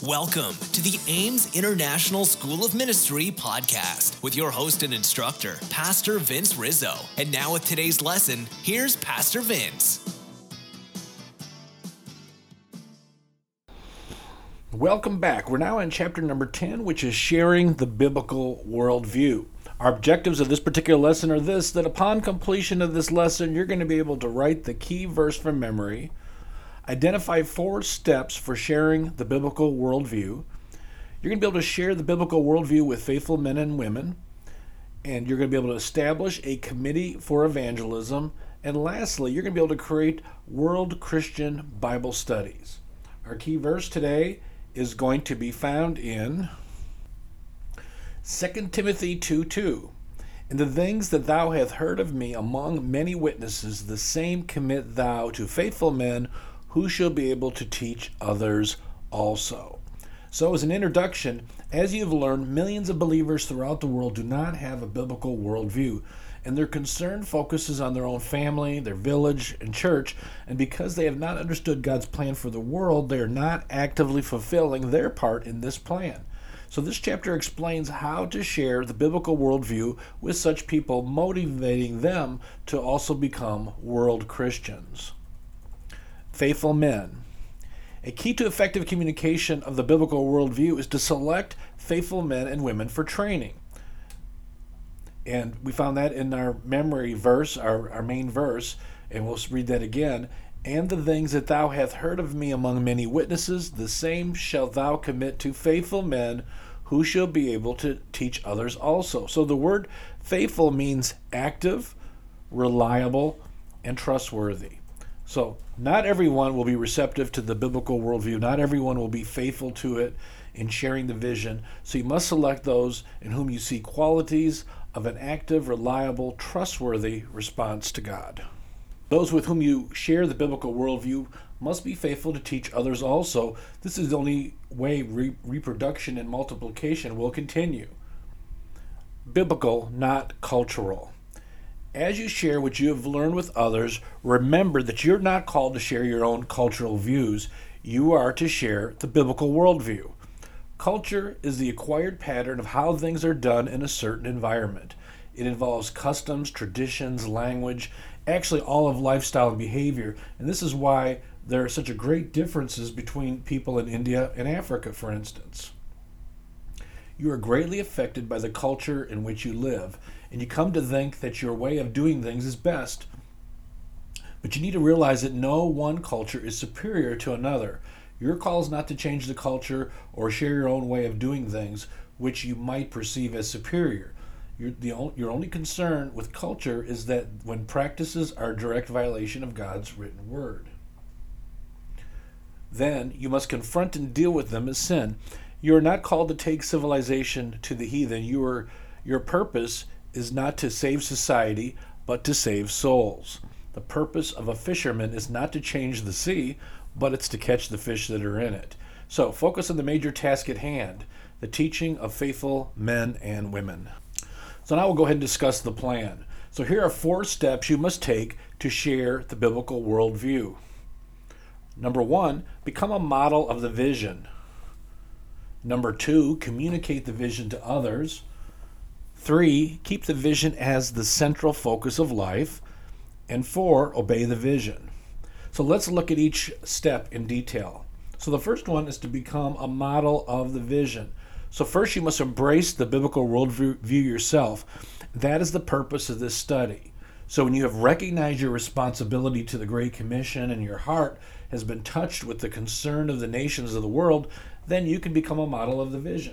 Welcome to the Ames International School of Ministry podcast with your host and instructor, Pastor Vince Rizzo. And now with today's lesson, here's Pastor Vince. Welcome back. We're now in chapter number 10, which is sharing the biblical worldview. Our objectives of this particular lesson are that upon completion of this lesson, you're going to be able to write the key verse from memory, identify 4 steps for sharing the biblical worldview. You're going to be able to share the biblical worldview with faithful men and women, and you're going to be able to establish a committee for evangelism, and lastly, you're going to be able to create World Christian Bible Studies. Our key verse today is going to be found in 2 Timothy 2:2. And the things that thou hast heard of me among many witnesses, the same commit thou to faithful men who shall be able to teach others also. So as an introduction, as you've learned, millions of believers throughout the world do not have a biblical worldview, and their concern focuses on their own family, their village, and church, and because they have not understood God's plan for the world, they are not actively fulfilling their part in this plan. So this chapter explains how to share the biblical worldview with such people, motivating them to also become world Christians. Faithful men. A key to effective communication of the biblical worldview is to select faithful men and women for training. And we found that in our memory verse, our main verse, and we'll read that again. And the things that thou hast heard of me among many witnesses, the same shalt thou commit to faithful men who shall be able to teach others also. So the word faithful means active, reliable, and trustworthy. So not everyone will be receptive to the biblical worldview. Not everyone will be faithful to it in sharing the vision. So you must select those in whom you see qualities of an active, reliable, trustworthy response to God. Those with whom you share the biblical worldview must be faithful to teach others also. This is the only way reproduction and multiplication will continue. Biblical, not cultural. As you share what you have learned with others, remember that you're not called to share your own cultural views. You are to share the biblical worldview. Culture is the acquired pattern of how things are done in a certain environment. It involves customs, traditions, language, actually all of lifestyle and behavior. And this is why there are such a great differences between people in India and Africa, for instance. You are greatly affected by the culture in which you live, and you come to think that your way of doing things is best. But you need to realize that no one culture is superior to another. Your call is not to change the culture or share your own way of doing things, which you might perceive as superior. Your only concern with culture is that when practices are a direct violation of God's written word. Then you must confront and deal with them as sin. You are not called to take civilization to the heathen. Your purpose is not to save society, but to save souls. The purpose of a fisherman is not to change the sea, but it's to catch the fish that are in it. So focus on the major task at hand, the teaching of faithful men and women. So now we'll go ahead and discuss the plan. So here are 4 steps you must take to share the biblical worldview. Number 1, become a model of the vision. Number 2, communicate the vision to others. 3, keep the vision as the central focus of life. And 4, obey the vision. So let's look at each step in detail. So the first one is to become a model of the vision. So first you must embrace the biblical worldview yourself. That is the purpose of this study. So when you have recognized your responsibility to the Great Commission and your heart has been touched with the concern of the nations of the world, then you can become a model of the vision.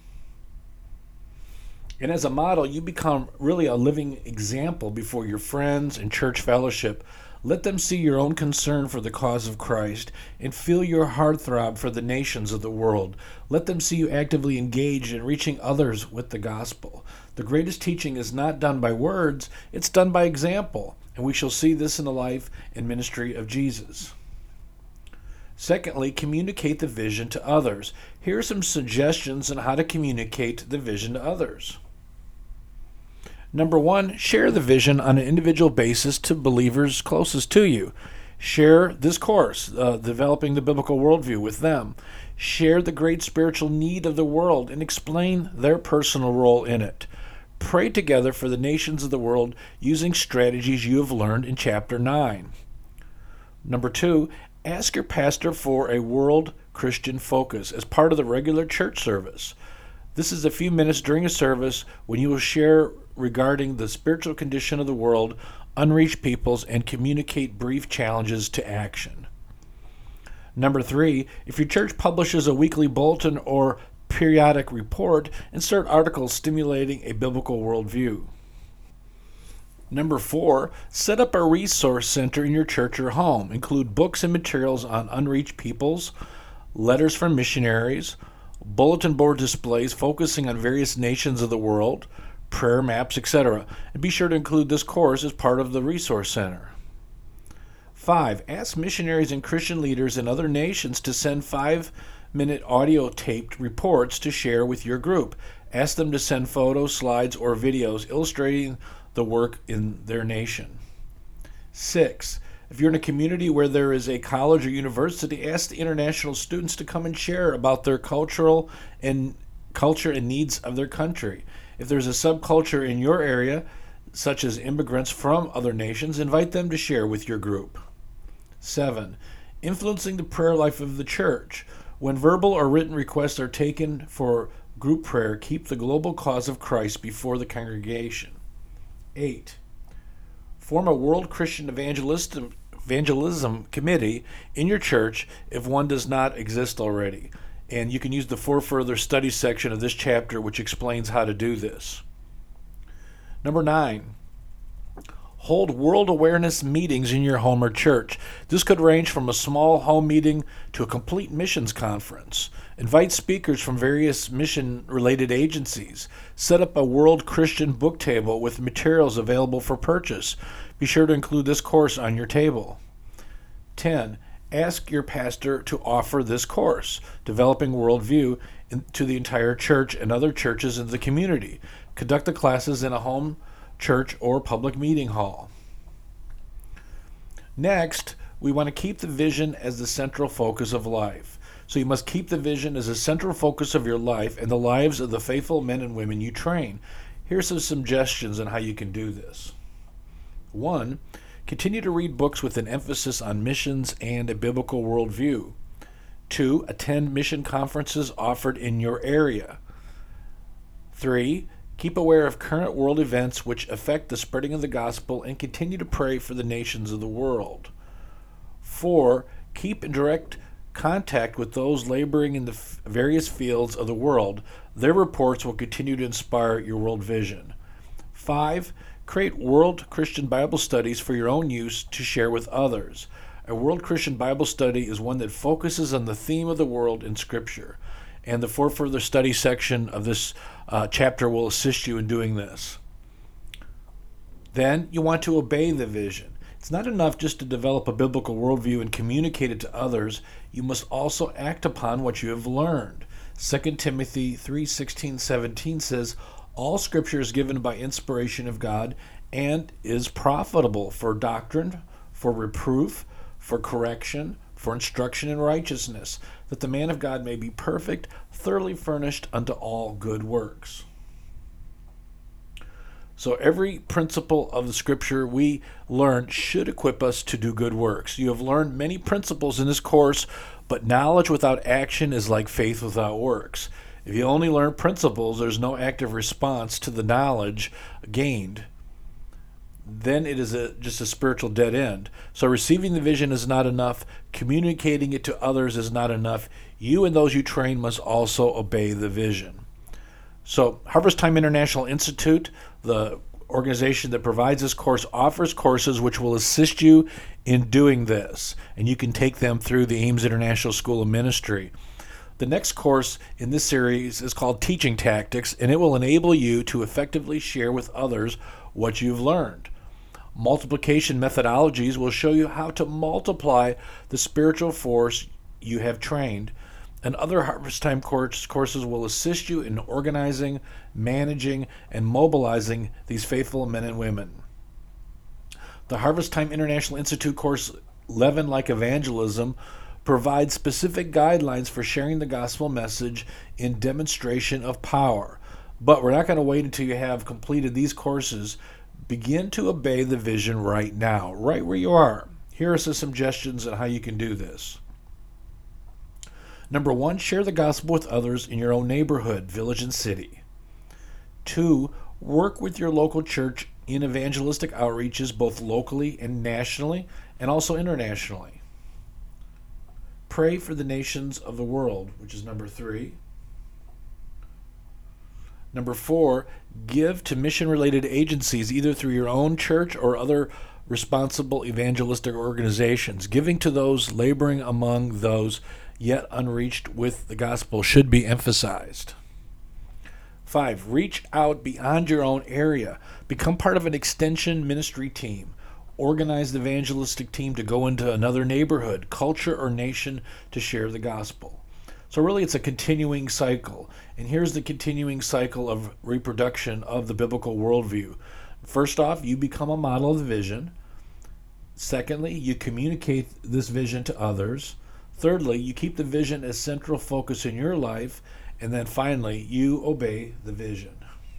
And as a model, you become really a living example before your friends and church fellowship. Let them see your own concern for the cause of Christ and feel your heart throb for the nations of the world. Let them see you actively engaged in reaching others with the gospel. The greatest teaching is not done by words, it's done by example. And we shall see this in the life and ministry of Jesus. Secondly, communicate the vision to others. Here are some suggestions on how to communicate the vision to others. Number 1, share the vision on an individual basis to believers closest to you. Share this course, Developing the Biblical Worldview, with them. Share the great spiritual need of the world and explain their personal role in it. Pray together for the nations of the world using strategies you have learned in Chapter 9. Number 2, ask your pastor for a world Christian focus as part of the regular church service. This is a few minutes during a service when you will share regarding the spiritual condition of the world, unreached peoples, and communicate brief challenges to action. Number 3, if your church publishes a weekly bulletin or periodic report, insert articles stimulating a biblical worldview. Number 4, set up a resource center in your church or home. Include books and materials on unreached peoples, letters from missionaries, bulletin board displays focusing on various nations of the world, prayer maps, etc. And be sure to include this course as part of the resource center. 5, ask missionaries and Christian leaders in other nations to send 5-minute audio taped reports to share with your group. Ask them to send photos, slides, or videos illustrating the work in their nation. 6, if you're in a community where there is a college or university, ask the international students to come and share about their culture and needs of their country. If there's a subculture in your area, such as immigrants from other nations, invite them to share with your group. 7, influencing the prayer life of the church. When verbal or written requests are taken for group prayer, keep the global cause of Christ before the congregation. 8, form a World Christian Evangelism Committee in your church if one does not exist already. And you can use the For Further Studies section of this chapter, which explains how to do this. Number 9, hold world awareness meetings in your home or church. This could range from a small home meeting to a complete missions conference. Invite speakers from various mission-related agencies. Set up a World Christian book table with materials available for purchase. Be sure to include this course on your table. 10, ask your pastor to offer this course, Developing Worldview, to the entire church and other churches in the community. Conduct the classes in a home, church, or public meeting hall. Next, we want to keep the vision as the central focus of life. So you must keep the vision as a central focus of your life and the lives of the faithful men and women you train. Here's some suggestions on how you can do this. 1, continue to read books with an emphasis on missions and a biblical worldview. 2, attend mission conferences offered in your area. 3, keep aware of current world events which affect the spreading of the gospel and continue to pray for the nations of the world. 4, keep in direct contact with those laboring in the various fields of the world. Their reports will continue to inspire your world vision. 5, create World Christian Bible studies for your own use to share with others. A World Christian Bible study is one that focuses on the theme of the world in Scripture. And the For Further Study section of this chapter will assist you in doing this. Then you want to obey the vision. It's not enough just to develop a biblical worldview and communicate it to others. You must also act upon what you have learned. 2 Timothy 3:16-17 says, all Scripture is given by inspiration of God and is profitable for doctrine, for reproof, for correction, for instruction in righteousness, that the man of God may be perfect, thoroughly furnished unto all good works. So every principle of the Scripture we learn should equip us to do good works. You have learned many principles in this course, but knowledge without action is like faith without works. If you only learn principles, there's no active response to the knowledge gained. Then it is just a spiritual dead end. So receiving the vision is not enough. Communicating it to others is not enough. You and those you train must also obey the vision. So Harvest Time International Institute, the organization that provides this course, offers courses which will assist you in doing this. And you can take them through the Ames International School of Ministry. The next course in this series is called Teaching Tactics, and it will enable you to effectively share with others what you've learned. Multiplication methodologies will show you how to multiply the spiritual force you have trained, and other Harvest Time courses will assist you in organizing, managing, and mobilizing these faithful men and women. The Harvest Time International Institute course Leaven Like Evangelism provides specific guidelines for sharing the gospel message in demonstration of power. But we're not going to wait until you have completed these courses. Begin to obey the vision right now, right where you are. Here are some suggestions on how you can do this. Number 1, share the gospel with others in your own neighborhood, village, and city. 2, work with your local church in evangelistic outreaches both locally and nationally, and also internationally. Pray for the nations of the world, which is number 3. Number 4, give to mission-related agencies either through your own church or other responsible evangelistic organizations. Giving to those laboring among those yet unreached with the gospel should be emphasized. 5, reach out beyond your own area. Become part of an extension ministry team. Organize the evangelistic team to go into another neighborhood, culture, or nation to share the gospel. So really it's a continuing cycle. And here's the continuing cycle of reproduction of the biblical worldview. First off, you become a model of the vision. Secondly, you communicate this vision to others. Thirdly, you keep the vision as central focus in your life. And then finally, you obey the vision.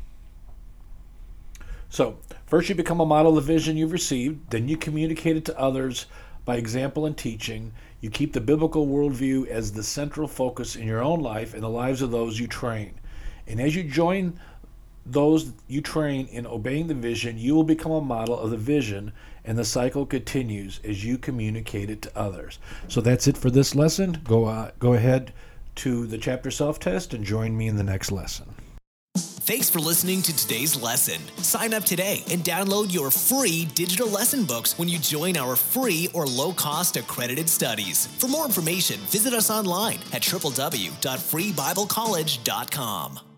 So, first you become a model of the vision you've received, then you communicate it to others by example and teaching. You keep the biblical worldview as the central focus in your own life and the lives of those you train. And as you join those you train in obeying the vision, you will become a model of the vision, and the cycle continues as you communicate it to others. So that's it for this lesson. Go ahead to the chapter self-test and join me in the next lesson. Thanks for listening to today's lesson. Sign up today and download your free digital lesson books when you join our free or low-cost accredited studies. For more information, visit us online at www.freebiblecollege.com.